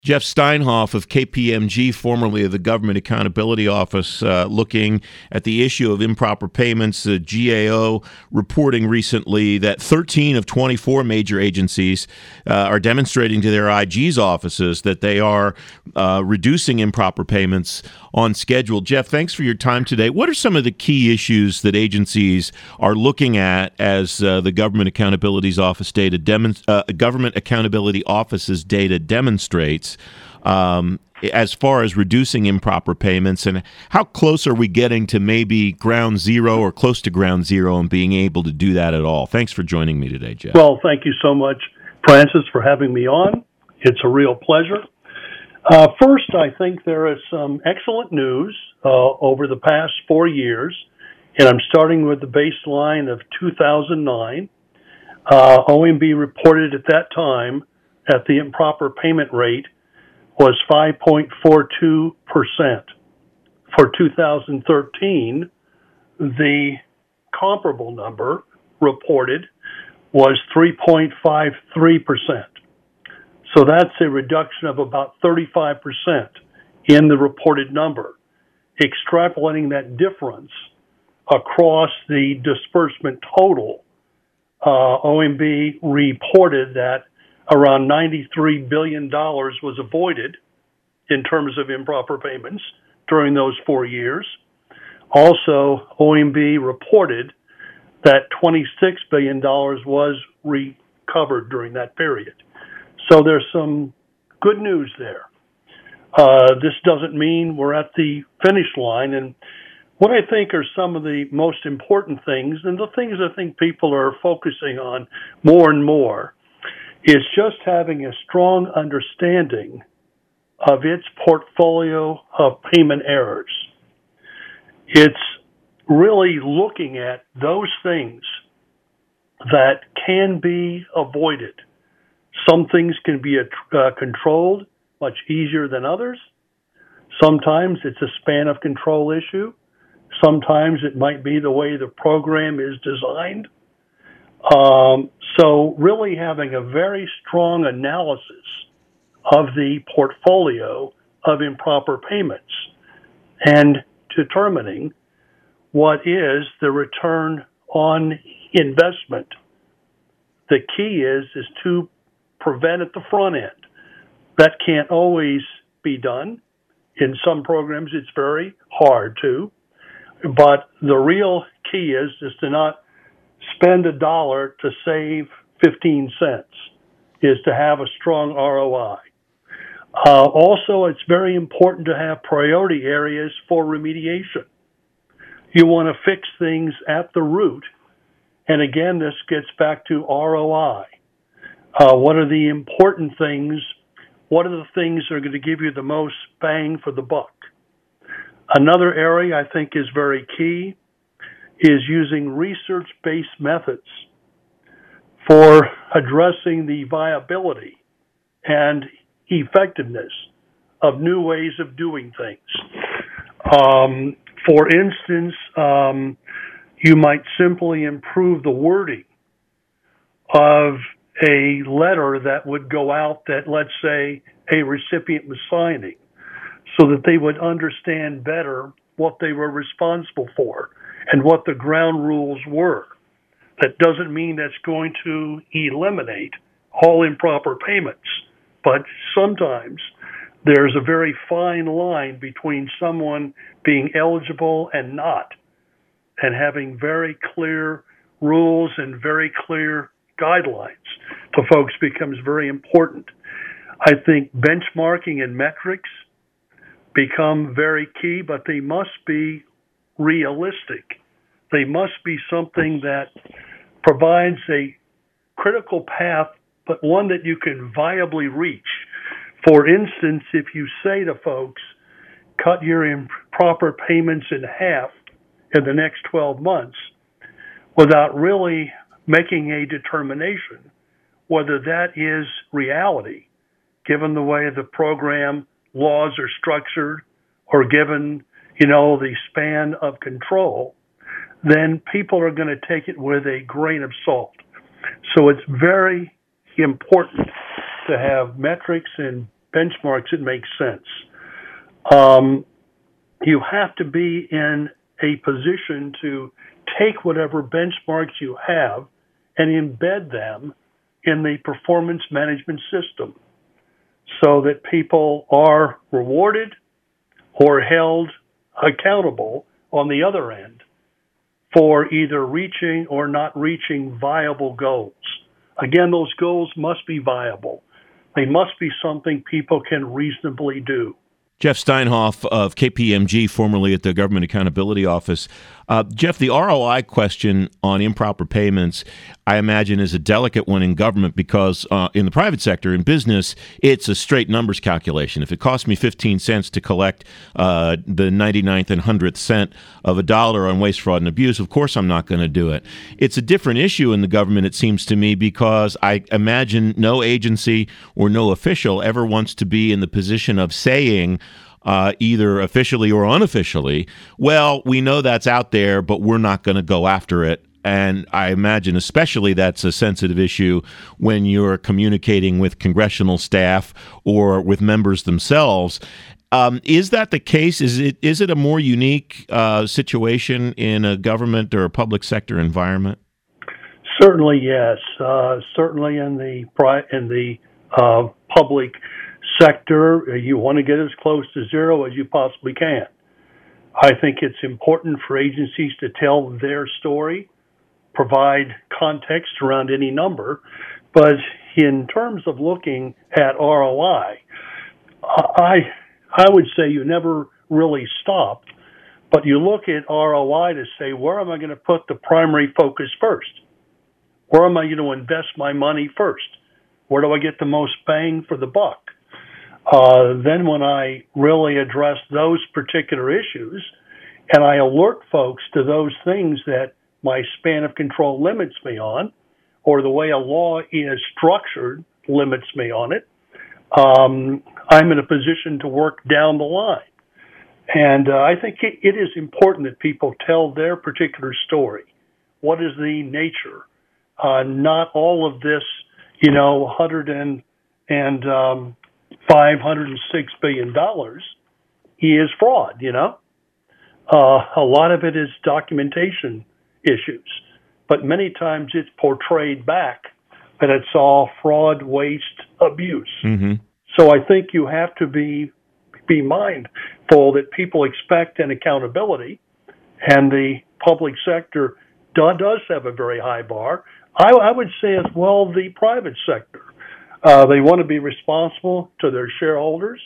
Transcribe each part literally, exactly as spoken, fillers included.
Jeff Steinhoff of K P M G, formerly of the Government Accountability Office, uh, looking at the issue of improper payments. The G A O reporting recently that thirteen of twenty-four major agencies uh, are demonstrating to their I G's offices that they are uh, reducing improper payments on schedule. Jeff, thanks for your time today. What are some of the key issues that agencies are looking at as uh, the Government Accountability Office data demon- uh, Government Accountability Office's data demonstrates? Um, as far as reducing improper payments, and how close are we getting to maybe ground zero or close to ground zero and being able to do that at all? Thanks for joining me today, Jeff. Well, thank you so much, Francis, for having me on. It's a real pleasure. Uh, first, I think there is some excellent news uh, over the past four years, and I'm starting with the baseline of two thousand nine. Uh, O M B reported at that time that the improper payment rate was five point four two percent. For two thousand thirteen, the comparable number reported was three point five three percent. So that's a reduction of about thirty-five percent in the reported number. Extrapolating that difference across the disbursement total, uh, O M B reported that around ninety-three billion dollars was avoided in terms of improper payments during those four years. Also, O M B reported that twenty-six billion dollars was recovered during that period. So there's some good news there. Uh, this doesn't mean we're at the finish line. And what I think are some of the most important things, and the things I think people are focusing on more and more, is just having a strong understanding of its portfolio of payment errors. It's really looking at those things that can be avoided. Some things can be uh, controlled much easier than others. Sometimes it's a span of control issue. Sometimes it might be the way the program is designed. Um, so really having a very strong analysis of the portfolio of improper payments and determining what is the return on investment. The key is, is to prevent at the front end. That can't always be done. In some programs, it's very hard to. But the real key is, is to not spend a dollar to save fifteen cents, is to have a strong R O I. Uh, also, it's very important to have priority areas for remediation. You want to fix things at the root. And again, this gets back to R O I. Uh, what are the important things? What are the things that are going to give you the most bang for the buck? Another area I think is very key is using research-based methods for addressing the viability and effectiveness of new ways of doing things. Um, for instance, um, you might simply improve the wording of a letter that would go out that, let's say, a recipient was signing, so that they would understand better what they were responsible for and what the ground rules were. That doesn't mean that's going to eliminate all improper payments, but sometimes there's a very fine line between someone being eligible and not, and having very clear rules and very clear guidelines to folks becomes very important. I think benchmarking and metrics become very key, but they must be realistic. They must be something that provides a critical path, but one that you can viably reach. For instance, if you say to folks, cut your improper payments in half in the next twelve months, without really making a determination whether that is reality, given the way the program laws are structured, or given, you know, the span of control, then people are going to take it with a grain of salt. So it's very important to have metrics and benchmarks, it makes sense. Um, you have to be in a position to take whatever benchmarks you have and embed them in the performance management system so that people are rewarded or held accountable on the other end for either reaching or not reaching viable goals. Again, those goals must be viable. They must be something people can reasonably do. Jeff Steinhoff of K P M G, formerly at the Government Accountability Office. Uh, Jeff, the R O I question on improper payments, I imagine, is a delicate one in government because uh, in the private sector, in business, it's a straight numbers calculation. If it costs me fifteen cents to collect uh, the ninety-ninth and hundredth cent of a dollar on waste, fraud, and abuse, of course I'm not going to do it. It's a different issue in the government, it seems to me, because I imagine no agency or no official ever wants to be in the position of saying, Uh, either officially or unofficially, well, we know that's out there, but we're not going to go after it. And I imagine especially that's a sensitive issue when you're communicating with congressional staff or with members themselves. Um, is that the case? Is it is it a more unique uh, situation in a government or a public sector environment? Certainly, yes. Uh, certainly in the pri- in the uh, public sector, you want to get as close to zero as you possibly can. I think it's important for agencies to tell their story, provide context around any number, but in terms of looking at R O I, I I would say you never really stop, but you look at R O I to say, where am I going to put the primary focus first? Where am I going to invest my money first? Where do I get the most bang for the buck? Uh, then when I really address those particular issues and I alert folks to those things that my span of control limits me on, or the way a law is structured limits me on it, um, I'm in a position to work down the line. And uh, I think it, it is important that people tell their particular story. What is the nature? Uh, not all of this, you know, one hundred and, and um, five hundred six billion dollars is fraud, you know. Uh, a lot of it is documentation issues, but many times it's portrayed back that it's all fraud, waste, abuse. Mm-hmm. So I think you have to be be mindful that people expect an accountability, and the public sector do, does have a very high bar. I, I would say as well the private sector. Uh, they want to be responsible to their shareholders,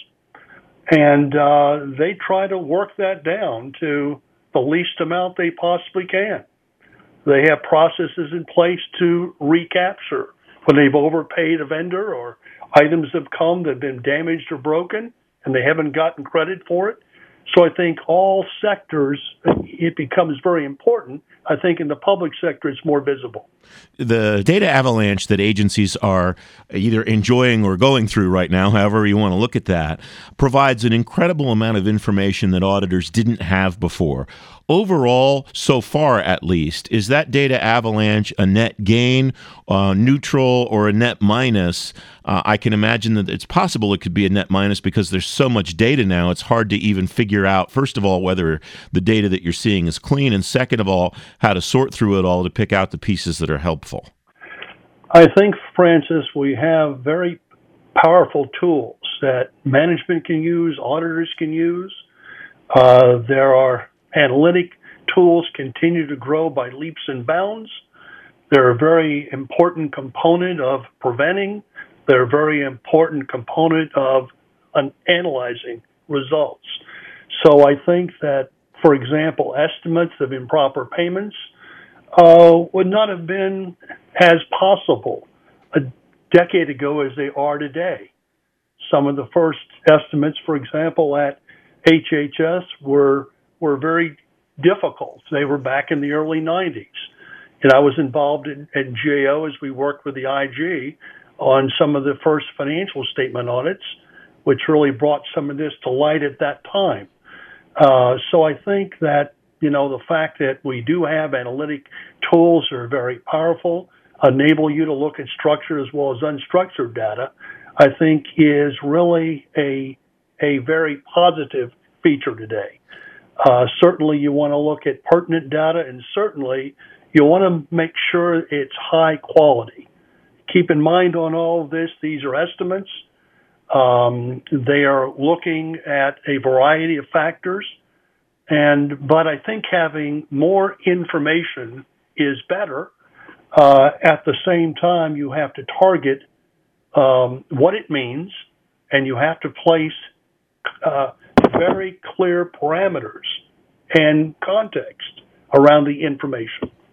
and uh, they try to work that down to the least amount they possibly can. They have processes in place to recapture when they've overpaid a vendor or items have come that have been damaged or broken and they haven't gotten credit for it. So I think all sectors, it becomes very important. I think in the public sector, it's more visible. The data avalanche that agencies are either enjoying or going through right now, however you want to look at that, provides an incredible amount of information that auditors didn't have before. Overall, so far at least, is that data avalanche a net gain, uh, neutral, or a net minus? Uh, I can imagine that it's possible it could be a net minus because there's so much data now, it's hard to even figure out, first of all, whether the data that you're seeing is clean, and second of all, how to sort through it all to pick out the pieces that are helpful. I think, Francis, we have very powerful tools that management can use, auditors can use. Uh, there are analytic tools continue to grow by leaps and bounds. They're a very important component of preventing. They're a very important component of an analyzing results. So I think that, for example, estimates of improper payments uh, would not have been as possible a decade ago as they are today. Some of the first estimates, for example, at H H S were were very difficult. They were back in the early nineties. And I was involved in, at G A O as we worked with the I G on some of the first financial statement audits, which really brought some of this to light at that time. Uh, so I think that, you know, the fact that we do have analytic tools that are very powerful, enable you to look at structured as well as unstructured data, I think is really a a very positive feature today. Uh, certainly, you want to look at pertinent data, and certainly you want to make sure it's high quality. Keep in mind on all of this, these are estimates. Um, they are looking at a variety of factors, and but I think having more information is better. Uh, at the same time, you have to target um, what it means, and you have to place uh, very clear parameters and context around the information.